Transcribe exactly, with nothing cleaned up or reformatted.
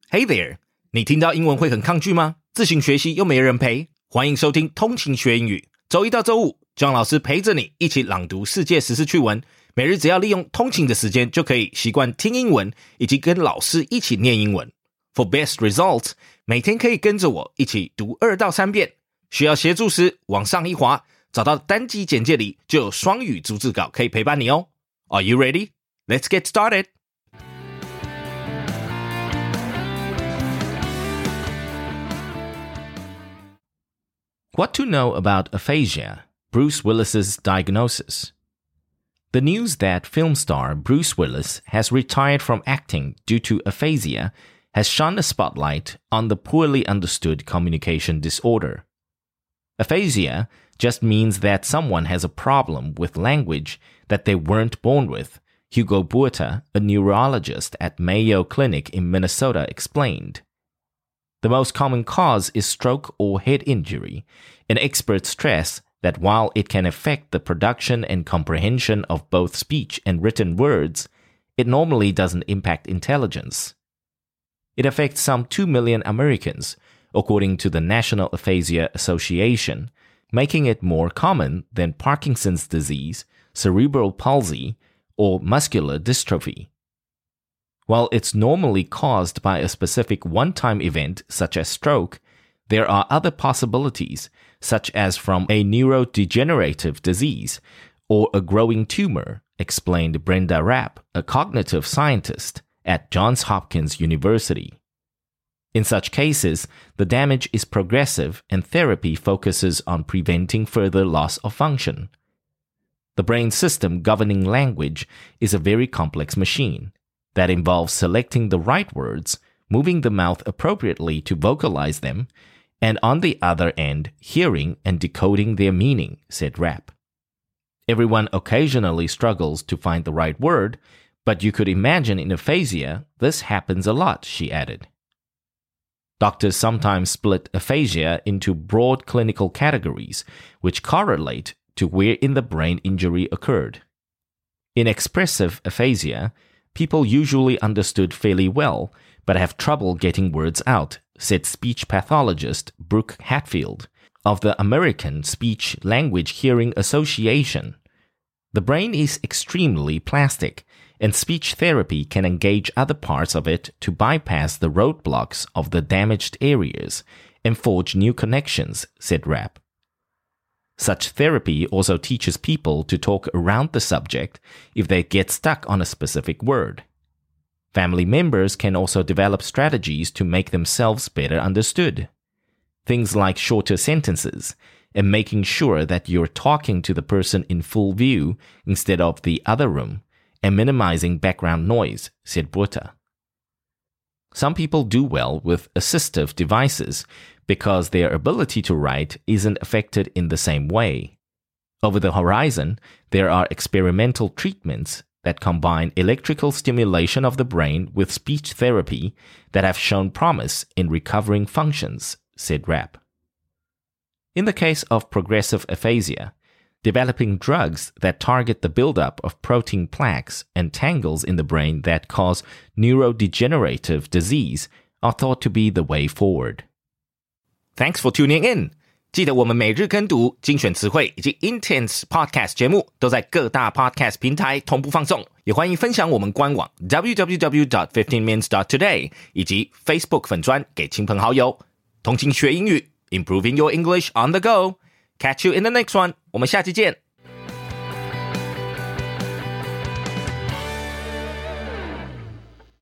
Hey there， 你听到英文会很抗拒吗？自行学习又没人陪？欢迎收听通勤学英语，周一到周五 John 老师陪着你一起朗读世界时事趣闻，每日只要利用通勤的时间就可以习惯听英文，以及跟老师一起念英文。For best results， 每天可以跟着我一起读二到三遍。需要协助时，往上一滑，找到单集简介里就有双语逐字稿可以陪伴你哦。Are you ready? Let's get started. What to know about aphasia, Bruce Willis's diagnosis. The news that film star Bruce Willis has retired from acting due to aphasia has shone a spotlight on the poorly understood communication disorder. Aphasia just means that someone has a problem with language that they weren't born with, Hugo Buerta, a neurologist at Mayo Clinic in Minnesota, explained. The most common cause is stroke or head injury, and experts stress that while it can affect the production and comprehension of both speech and written words, it normally doesn't impact intelligence. It affects some two million Americans, according to the National Aphasia Association, making it more common than Parkinson's disease, cerebral palsy, or muscular dystrophy. While it's normally caused by a specific one-time event such as stroke, there are other possibilities, such as from a neurodegenerative disease or a growing tumor, explained Brenda Rapp, a cognitive scientist at Johns Hopkins University. In such cases, the damage is progressive and therapy focuses on preventing further loss of function. The brain system governing language is a very complex machine that involves selecting the right words, moving the mouth appropriately to vocalize them, and on the other end, hearing and decoding their meaning, said Rapp. Everyone occasionally struggles to find the right word, but you could imagine in aphasia, this happens a lot, she added. Doctors sometimes split aphasia into broad clinical categories, which correlate to where in the brain injury occurred. In expressive aphasia, people usually understood fairly well, but have trouble getting words out, said speech pathologist Brooke Hatfield of the American Speech Language Hearing Association. The brain is extremely plastic, and speech therapy can engage other parts of it to bypass the roadblocks of the damaged areas and forge new connections, said Rapp. Such therapy also teaches people to talk around the subject if they get stuck on a specific word. Family members can also develop strategies to make themselves better understood. Things like shorter sentences and making sure that you're talking to the person in full view instead of the other room, and minimizing background noise, said Buerta. Some people do well with assistive devices because their ability to write isn't affected in the same way. Over the horizon, there are experimental treatments that combine electrical stimulation of the brain with speech therapy that have shown promise in recovering functions, said Rapp. In the case of progressive aphasia, developing drugs that target the buildup of protein plaques and tangles in the brain that cause neurodegenerative disease are thought to be the way forward. Thanks for tuning in. 记得我们每日跟读、精选词汇以及 Intense Podcast 节目都在各大 Podcast 平台同步放送，也欢迎分享我们官网 double-u double-u double-u dot fifteen minutes dot today 以及 Facebook 粉专给亲朋好友。通勤学英语 ，Improving your English on the go. Catch you in the next one. 我们下期见。